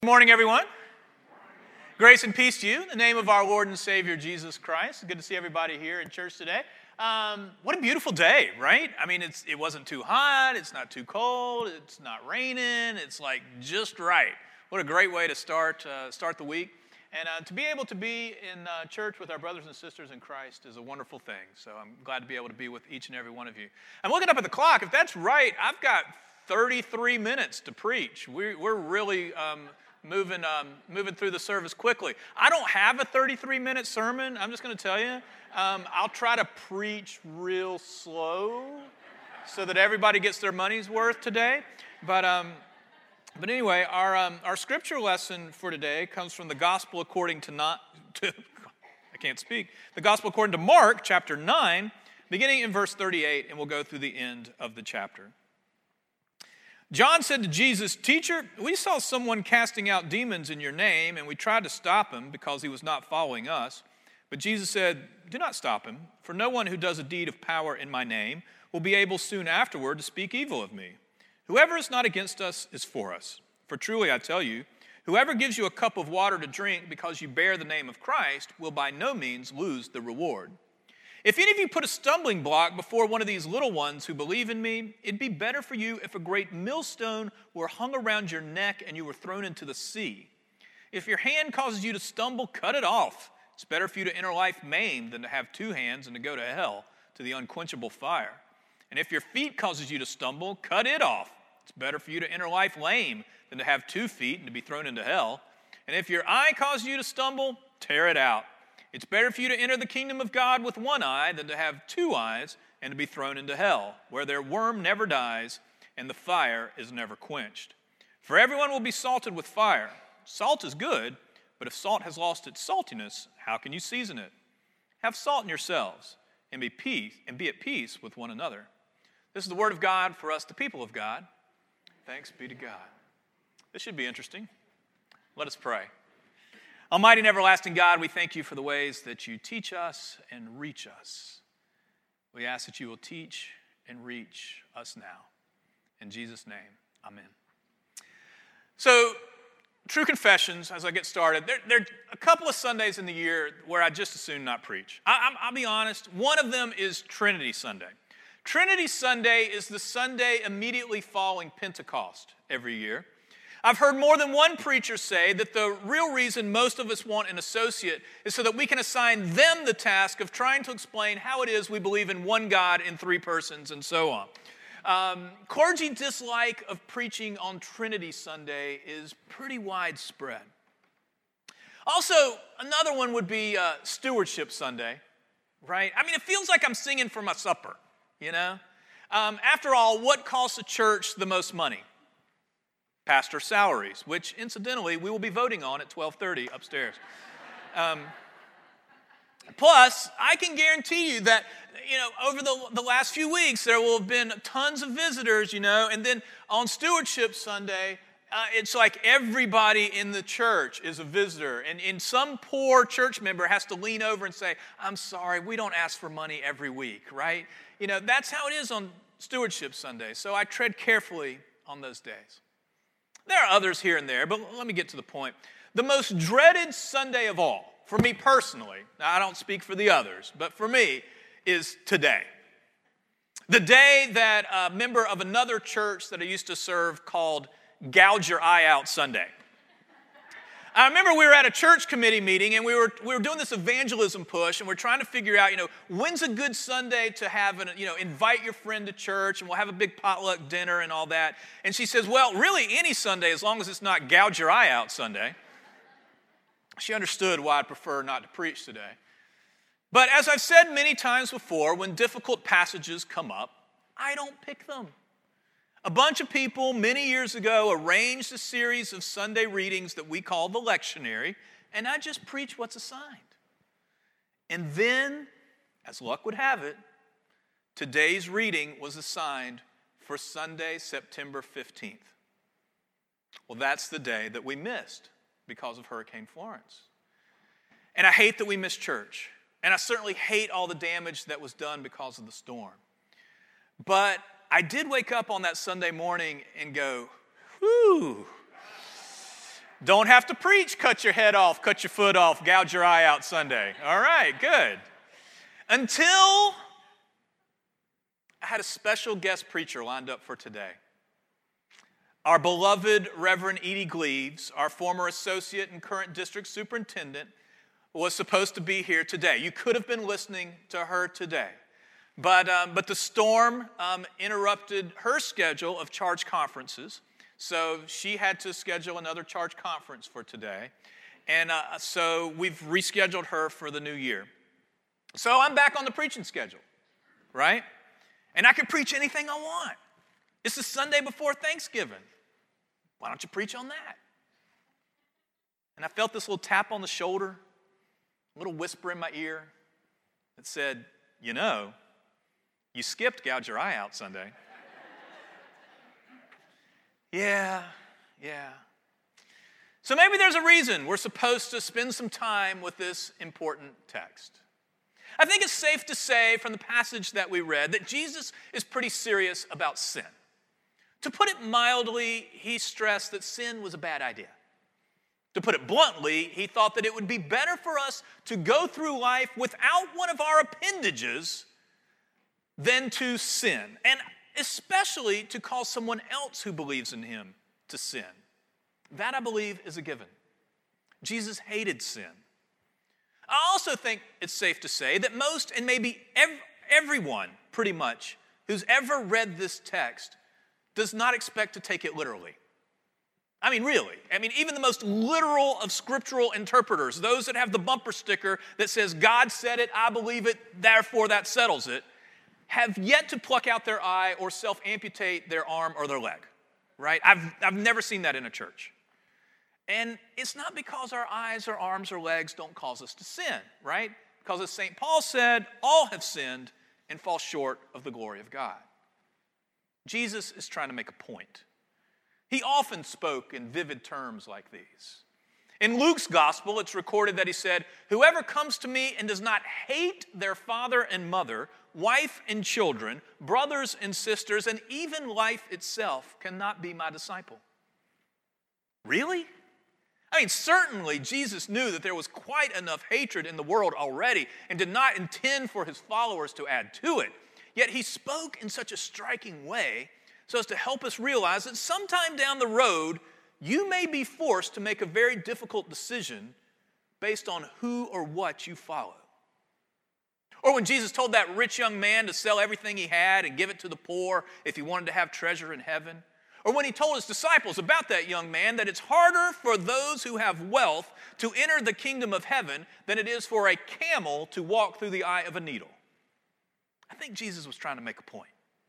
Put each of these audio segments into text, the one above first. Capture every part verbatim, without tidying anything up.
Good morning, everyone. Grace and peace to you in the name of our Lord and Savior, Jesus Christ. Good to see everybody here in church today. Um, what a beautiful day, right? I mean, it's it wasn't too hot, it's not too cold, it's not raining, it's like just right. What a great way to start uh, start the week. And uh, to be able to be in uh, church with our brothers and sisters in Christ is a wonderful thing. So I'm glad to be able to be with each and every one of you. I'm looking up at the clock. If that's right, I've got thirty-three minutes to preach. We're, we're really... Um, Moving, um, moving through the service quickly. I don't have a thirty-three minute sermon. I'm just going to tell you. Um, I'll try to preach real slow so that everybody gets their money's worth today. But, um, but anyway, our um, our scripture lesson for today comes from the Gospel according to not. To, I can't speak. The Gospel according to Mark, chapter nine, beginning in verse thirty-eight, and we'll go through the end of the chapter. John said to Jesus, "Teacher, we saw someone casting out demons in your name, and we tried to stop him because he was not following us. But Jesus said, 'Do not stop him, for no one who does a deed of power in my name will be able soon afterward to speak evil of me. Whoever is not against us is for us. For truly I tell you, whoever gives you a cup of water to drink because you bear the name of Christ will by no means lose the reward. If any of you put a stumbling block before one of these little ones who believe in me, it'd be better for you if a great millstone were hung around your neck and you were thrown into the sea. If your hand causes you to stumble, cut it off. It's better for you to enter life maimed than to have two hands and to go to hell, to the unquenchable fire. And if your feet causes you to stumble, cut it off. It's better for you to enter life lame than to have two feet and to be thrown into hell. And if your eye causes you to stumble, tear it out. It's better for you to enter the kingdom of God with one eye than to have two eyes and to be thrown into hell, where their worm never dies and the fire is never quenched. For everyone will be salted with fire. Salt is good, but if salt has lost its saltiness, how can you season it? Have salt in yourselves and be peace and be at peace with one another.'" This is the word of God for us, the people of God. Thanks be to God. This should be interesting. Let us pray. Almighty and everlasting God, we thank you for the ways that you teach us and reach us. We ask that you will teach and reach us now. In Jesus' name, amen. So, true confessions, as I get started, there, there are a couple of Sundays in the year where I just as soon not preach. I, I'm, I'll be honest, one of them is Trinity Sunday. Trinity Sunday is the Sunday immediately following Pentecost every year. I've heard more than one preacher say that the real reason most of us want an associate is so that we can assign them the task of trying to explain how it is we believe in one God in three persons and so on. Um, clergy dislike of preaching on Trinity Sunday is pretty widespread. Also, another one would be uh, Stewardship Sunday, right? I mean, it feels like I'm singing for my supper, you know? Um, after all, what costs a church the most money? Pastor salaries, which incidentally we will be voting on at twelve thirty upstairs. Um, plus, I can guarantee you that, you know, over the, the last few weeks there will have been tons of visitors, you know, and then on Stewardship Sunday, uh, it's like everybody in the church is a visitor, and, and some poor church member has to lean over and say, "I'm sorry, we don't ask for money every week," right? You know, that's how it is on Stewardship Sunday, so I tread carefully on those days. There are others here and there, but let me get to the point. The most dreaded Sunday of all, for me personally, now I don't speak for the others, but for me, is today. The day that a member of another church that I used to serve called Gouge Your Eye Out Sunday. I remember we were at a church committee meeting, and we were we were doing this evangelism push, and we're trying to figure out, you know, when's a good Sunday to have, an, you know, invite your friend to church, and we'll have a big potluck dinner and all that. And she says, "Well, really any Sunday, as long as it's not Gouge Your Eye Out Sunday." She understood why I prefer not to preach today. But as I've said many times before, when difficult passages come up, I don't pick them. A bunch of people many years ago arranged a series of Sunday readings that we call the lectionary, and I just preach what's assigned. And then, as luck would have it, today's reading was assigned for Sunday, September fifteenth. Well, that's the day that we missed because of Hurricane Florence. And I hate that we missed church, and I certainly hate all the damage that was done because of the storm. But I did wake up on that Sunday morning and go, whew, Don't have to preach, cut your head off, cut your foot off, gouge your eye out Sunday. All right, good. Until I had a special guest preacher lined up for today. Our beloved Reverend Edie Gleaves, our former associate and current district superintendent, was supposed to be here today. You could have been listening to her today. But, um, but the storm um, interrupted her schedule of charge conferences. So she had to schedule another charge conference for today. And uh, so we've rescheduled her for the new year. So I'm back on the preaching schedule, right? And I can preach anything I want. It's the Sunday before Thanksgiving. Why don't you preach on that? And I felt this little tap on the shoulder, a little whisper in my ear that said, you know, you skipped gouge your eye out Sunday. Yeah, yeah. So maybe there's a reason we're supposed to spend some time with this important text. I think it's safe to say from the passage that we read that Jesus is pretty serious about sin. To put it mildly, he stressed that sin was a bad idea. To put it bluntly, he thought that it would be better for us to go through life without one of our appendages than to sin, and especially to cause someone else who believes in him to sin. That, I believe, is a given. Jesus hated sin. I also think it's safe to say that most, and maybe ev- everyone pretty much, who's ever read this text does not expect to take it literally. I mean, really. I mean, even the most literal of scriptural interpreters, those that have the bumper sticker that says, God said it, I believe it, therefore that settles it, have yet to pluck out their eye or self-amputate their arm or their leg, right? I've, I've never seen that in a church. And it's not because our eyes or arms or legs don't cause us to sin, right? Because as Saint Paul said, all have sinned and fall short of the glory of God. Jesus is trying to make a point. He often spoke in vivid terms like these. In Luke's gospel, it's recorded that he said, whoever comes to me and does not hate their father and mother, wife and children, brothers and sisters, and even life itself cannot be my disciple. Really? I mean, certainly Jesus knew that there was quite enough hatred in the world already and did not intend for his followers to add to it. Yet he spoke in such a striking way so as to help us realize that sometime down the road, you may be forced to make a very difficult decision based on who or what you follow. Or when Jesus told that rich young man to sell everything he had and give it to the poor if he wanted to have treasure in heaven. Or when he told his disciples about that young man that it's harder for those who have wealth to enter the kingdom of heaven than it is for a camel to walk through the eye of a needle. I think Jesus was trying to make a point.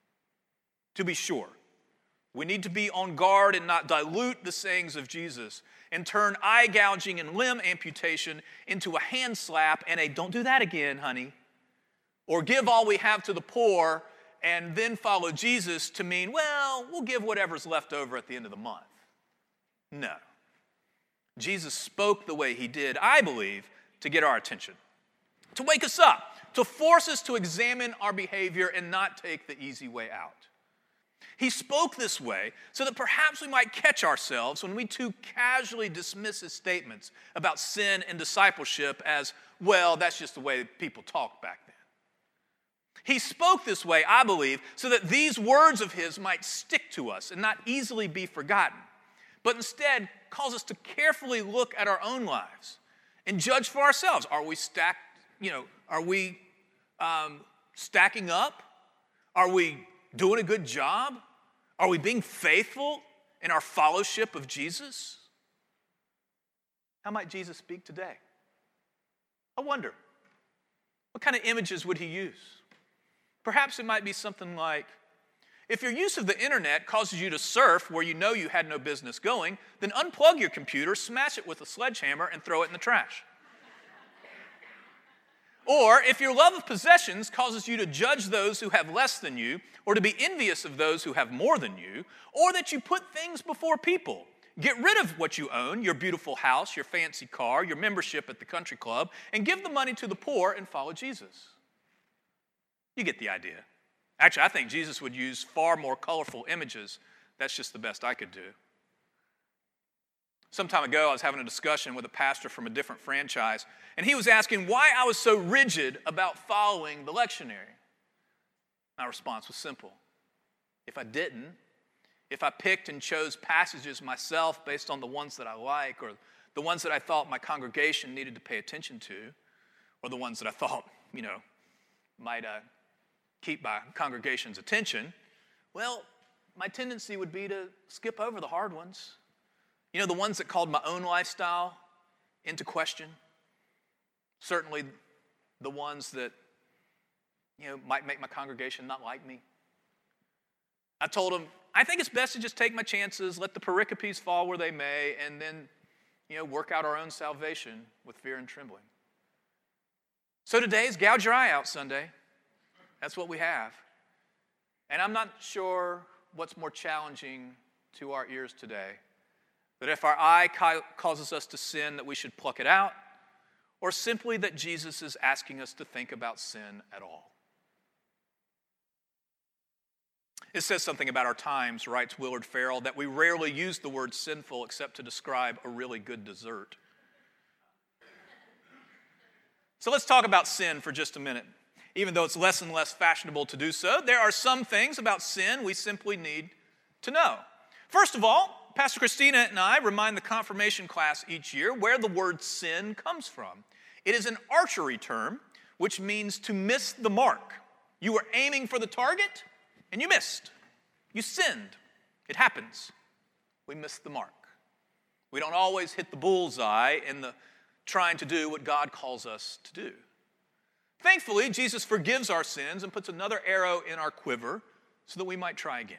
To be sure, we need to be on guard and not dilute the sayings of Jesus and turn eye gouging and limb amputation into a hand slap and a don't do that again, honey. Or give all we have to the poor and then follow Jesus to mean, well, we'll give whatever's left over at the end of the month. No. Jesus spoke the way he did, I believe, to get our attention, to wake us up, to force us to examine our behavior and not take the easy way out. He spoke this way so that perhaps we might catch ourselves when we too casually dismiss his statements about sin and discipleship as, well, that's just the way people talked back then. He spoke this way, I believe, so that these words of his might stick to us and not easily be forgotten, but instead cause us to carefully look at our own lives and judge for ourselves. Are we stacked, you know, are we um, stacking up? Are we doing a good job? Are we being faithful in our fellowship of Jesus? How might Jesus speak today? I wonder. What kind of images would he use? Perhaps it might be something like, if your use of the internet causes you to surf where you know you had no business going, then unplug your computer, smash it with a sledgehammer, and throw it in the trash. Or if your love of possessions causes you to judge those who have less than you, or to be envious of those who have more than you, or that you put things before people, get rid of what you own, your beautiful house, your fancy car, your membership at the country club, and give the money to the poor and follow Jesus. You get the idea. Actually, I think Jesus would use far more colorful images. That's just the best I could do. Some time ago, I was having a discussion with a pastor from a different franchise, and he was asking why I was so rigid about following the lectionary. My response was simple. If I didn't, if I picked and chose passages myself based on the ones that I like, or the ones that I thought my congregation needed to pay attention to, or the ones that I thought, you know, might uh, keep my congregation's attention, well, my tendency would be to skip over the hard ones. You know, the ones that called my own lifestyle into question. Certainly the ones that, you know, might make my congregation not like me. I told them, I think it's best to just take my chances, let the pericopes fall where they may, and then, you know, work out our own salvation with fear and trembling. So today's Gouge Your Eye Out Sunday. That's what we have. And I'm not sure what's more challenging to our ears today. That if our eye ca- causes us to sin, that we should pluck it out, or simply that Jesus is asking us to think about sin at all. It says something about our times, writes Willard Farrell, that we rarely use the word sinful except to describe a really good dessert. So let's talk about sin for just a minute. Even though it's less and less fashionable to do so, there are some things about sin we simply need to know. First of all, Pastor Christina and I remind the confirmation class each year where the word sin comes from. It is an archery term, which means to miss the mark. You were aiming for the target, and you missed. You sinned. It happens. We missed the mark. We don't always hit the bullseye in the trying to do what God calls us to do. Thankfully, Jesus forgives our sins and puts another arrow in our quiver so that we might try again.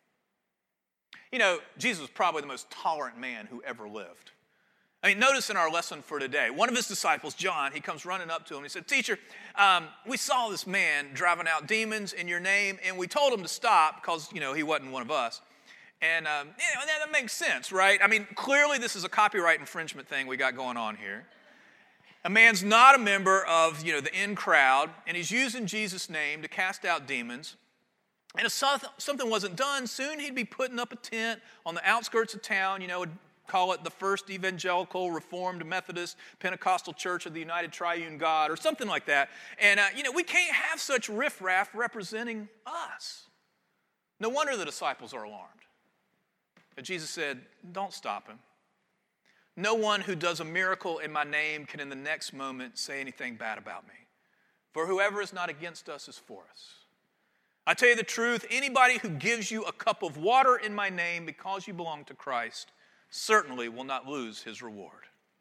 You know, Jesus was probably the most tolerant man who ever lived. I mean, notice in our lesson for today, one of his disciples, John, he comes running up to him. He said, "Teacher, um, we saw this man driving out demons in your name, and we told him to stop because, you know, he wasn't one of us." And um, you know, that, that makes sense, right? I mean, clearly this is a copyright infringement thing we got going on here. A man's not a member of, you know, the in crowd, and he's using Jesus' name to cast out demons. And if something wasn't done, soon he'd be putting up a tent on the outskirts of town, you know, would call it the First Evangelical Reformed Methodist Pentecostal Church of the United Triune God, or something like that. And, uh, you know, we can't have such riffraff representing us. No wonder the disciples are alarmed. But Jesus said, don't stop him. No one who does a miracle in my name can in the next moment say anything bad about me. For whoever is not against us is for us. I tell you the truth, anybody who gives you a cup of water in my name because you belong to Christ certainly will not lose his reward.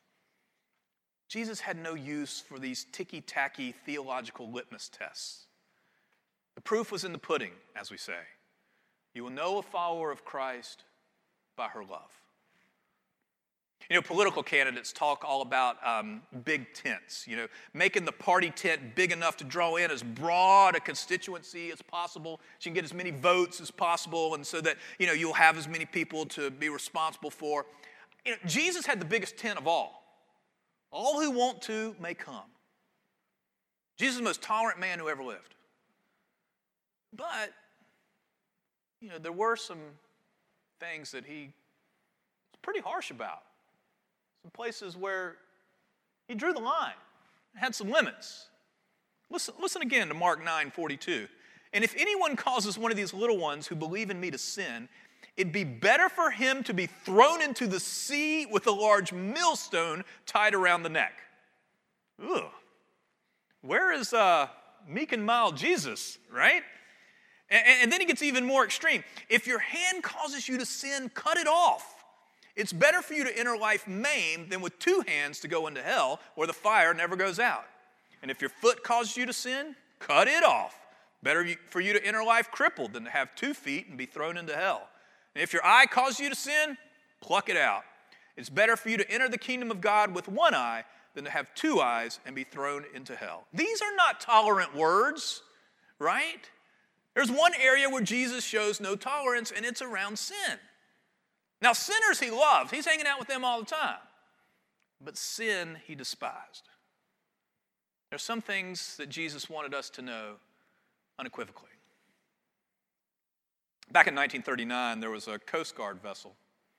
Jesus had no use for these ticky-tacky theological litmus tests. The proof was in the pudding, as we say. You will know a follower of Christ by her love. You know, political candidates talk all about um, big tents, you know, making the party tent big enough to draw in as broad a constituency as possible, so you can get as many votes as possible, and so that, you know, you'll have as many people to be responsible for. You know, Jesus had the biggest tent of all. All who want to may come. Jesus is the most tolerant man who ever lived. But, you know, there were some things that he was pretty harsh about. Some places where he drew the line, had some limits. Listen, listen again to Mark nine forty-two. And if anyone causes one of these little ones who believe in me to sin, it'd be better for him to be thrown into the sea with a large millstone tied around the neck. Ugh. Where is uh, meek and mild Jesus, right? And, and then he gets even more extreme. If your hand causes you to sin, cut it off. It's better for you to enter life maimed than with two hands to go into hell where the fire never goes out. And if your foot causes you to sin, cut it off. Better for you to enter life crippled than to have two feet and be thrown into hell. And if your eye causes you to sin, pluck it out. It's better for you to enter the kingdom of God with one eye than to have two eyes and be thrown into hell. These are not tolerant words, right? There's one area where Jesus shows no tolerance, and it's around sin. Now, sinners he loved. He's hanging out with them all the time. But sin he despised. There's some things that Jesus wanted us to know unequivocally. Back in nineteen thirty-nine, there was a Coast Guard vessel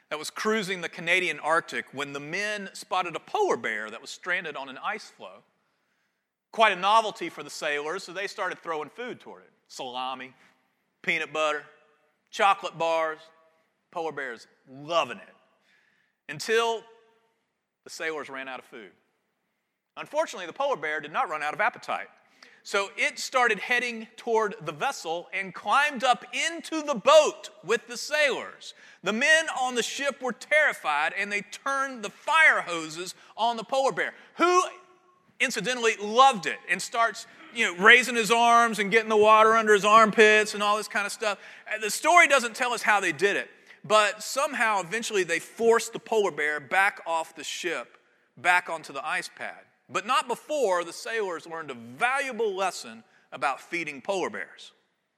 that was cruising the Canadian Arctic when the men spotted a polar bear that was stranded on an ice floe. Quite a novelty for the sailors, so they started throwing food toward it. Salami, peanut butter, chocolate bars. Polar bears loving it. Until the sailors ran out of food. Unfortunately, the polar bear did not run out of appetite. So it started heading toward the vessel and climbed up into the boat with the sailors. The men on the ship were terrified, and they turned the fire hoses on the polar bear, who incidentally loved it and starts, you know, raising his arms and getting the water under his armpits and all this kind of stuff. The story doesn't tell us how they did it, but somehow eventually they forced the polar bear back off the ship, back onto the ice pad. But not before the sailors learned a valuable lesson about feeding polar bears.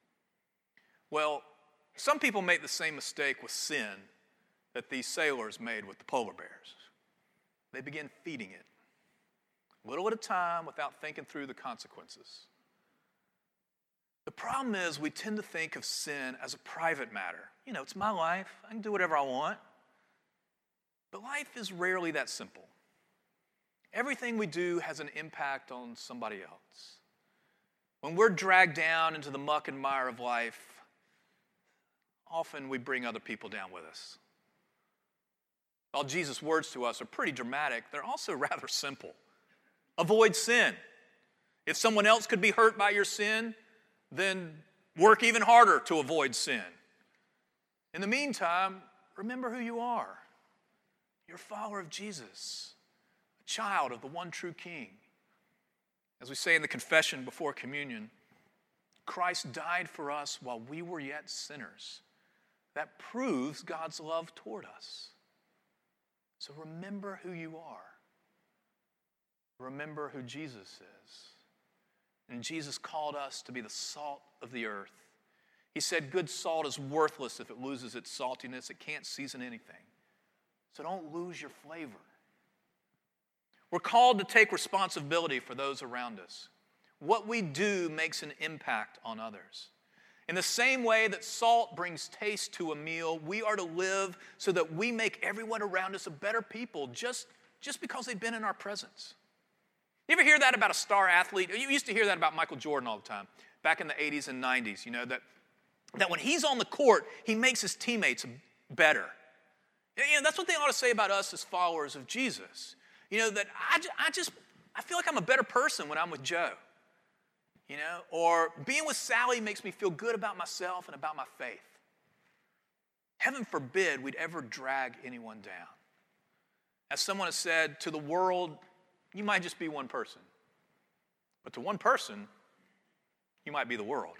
Well, some people make the same mistake with sin that these sailors made with the polar bears. They begin feeding it, little at a time, without thinking through the consequences. The problem is we tend to think of sin as a private matter. You know, it's my life. I can do whatever I want. But life is rarely that simple. Everything we do has an impact on somebody else. When we're dragged down into the muck and mire of life, often we bring other people down with us. While Jesus' words to us are pretty dramatic, they're also rather simple. Avoid sin. If someone else could be hurt by your sin, then work even harder to avoid sin. In the meantime, remember who you are. You're a follower of Jesus, a child of the one true King. As we say in the confession before communion, Christ died for us while we were yet sinners. That proves God's love toward us. So remember who you are. Remember who Jesus is. And Jesus called us to be the salt of the earth. He said good salt is worthless if it loses its saltiness. It can't season anything. So don't lose your flavor. We're called to take responsibility for those around us. What we do makes an impact on others. In the same way that salt brings taste to a meal, we are to live so that we make everyone around us a better people just, just because they've been in our presence. You ever hear that about a star athlete? You used to hear that about Michael Jordan all the time, back in the eighties and nineties, you know, that, that when he's on the court, he makes his teammates better. You know, that's what they ought to say about us as followers of Jesus. You know, that I, I just, I feel like I'm a better person when I'm with Joe. You know, or being with Sally makes me feel good about myself and about my faith. Heaven forbid we'd ever drag anyone down. As someone has said, to the world, you might just be one person. But to one person, you might be the world.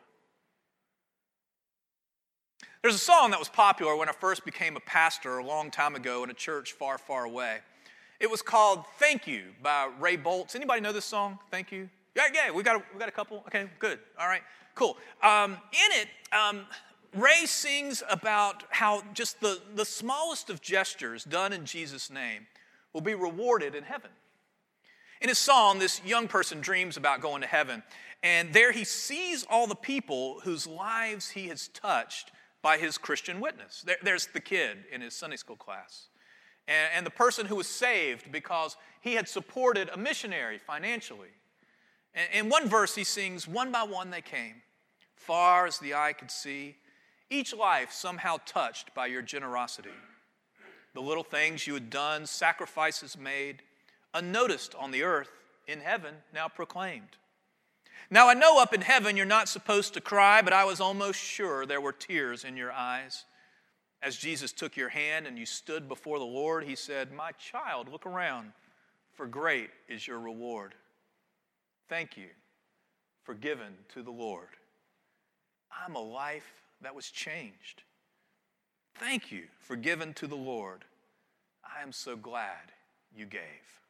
There's a song that was popular when I first became a pastor a long time ago in a church far, far away. It was called Thank You by Ray Boltz. Anybody know this song, Thank You? Yeah, yeah, we got a, we got a couple. Okay, good. All right, cool. Um, in it, um, Ray sings about how just the, the smallest of gestures done in Jesus' name will be rewarded in heaven. In his song, this young person dreams about going to heaven, and there he sees all the people whose lives he has touched by his Christian witness. There, there's the kid in his Sunday school class, and, and the person who was saved because he had supported a missionary financially. In one verse he sings, one by one they came, far as the eye could see, each life somehow touched by your generosity. The little things you had done, sacrifices made, unnoticed on the earth, in heaven now proclaimed. Now I know up in heaven you're not supposed to cry, but I was almost sure there were tears in your eyes. As Jesus took your hand and you stood before the Lord, he said, my child, look around, for great is your reward. Thank you for giving to the Lord. I'm a life that was changed. Thank you for giving to the Lord. I am so glad you gave.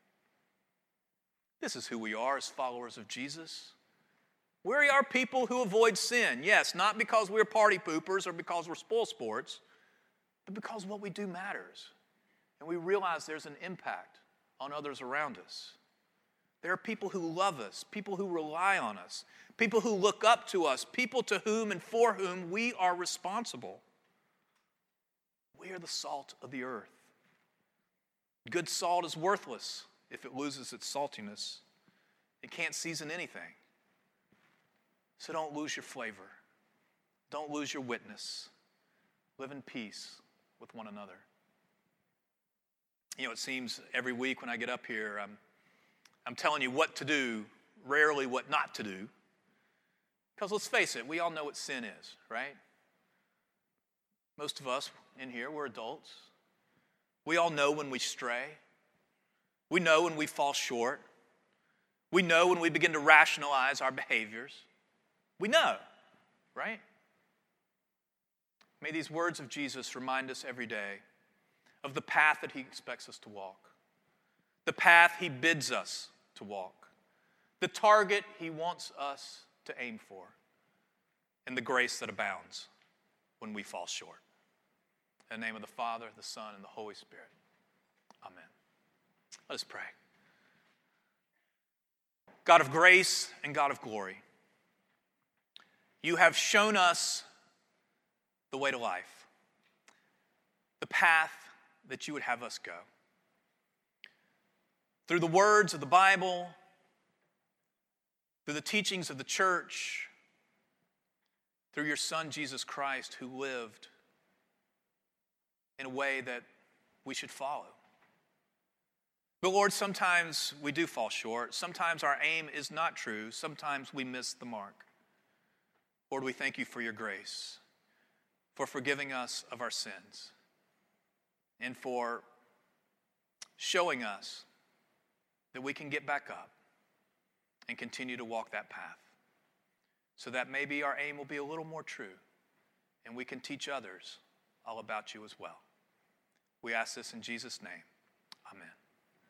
This is who we are as followers of Jesus. We are people who avoid sin. Yes, not because we're party poopers or because we're spoil sports, but because what we do matters. And we realize there's an impact on others around us. There are people who love us, people who rely on us, people who look up to us, people to whom and for whom we are responsible. We are the salt of the earth. Good salt is worthless if it loses its saltiness. It can't season anything. So don't lose your flavor. Don't lose your witness. Live in peace with one another. You know, it seems every week when I get up here, I'm, I'm telling you what to do, rarely what not to do. Because let's face it, we all know what sin is, right? Most of us in here, we're adults. We all know when we stray. We know when we fall short. We know when we begin to rationalize our behaviors. We know, right? May these words of Jesus remind us every day of the path that he expects us to walk, the path he bids us to walk, the target he wants us to aim for, and the grace that abounds when we fall short. In the name of the Father, the Son, and the Holy Spirit. Amen. Let us pray. God of grace and God of glory, you have shown us the way to life, the path that you would have us go. Through the words of the Bible, through the teachings of the church, through your Son, Jesus Christ, who lived in a way that we should follow. But Lord, sometimes we do fall short. Sometimes our aim is not true. Sometimes we miss the mark. Lord, we thank you for your grace, for forgiving us of our sins, and for showing us that we can get back up and continue to walk that path, so that maybe our aim will be a little more true, and we can teach others all about you as well. We ask this in Jesus' name. Amen.